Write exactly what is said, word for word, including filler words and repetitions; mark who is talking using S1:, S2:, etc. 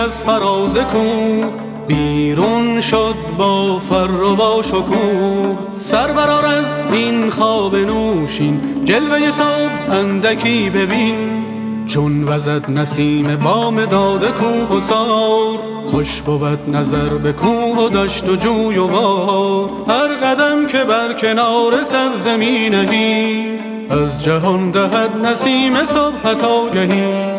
S1: از فراز کوه، بیرون شد با فر و با شکوه. سر برآر از این خواب نوشین، جلوه صبح اندکی ببین. چون وزد نسیم بامداد کوه و سار، خوش بود نظر به کوه و دشت و جوی و بار. هر قدم که بر کنار سرزمین نهی، از جهان دهد نسیم صبحت آگهی.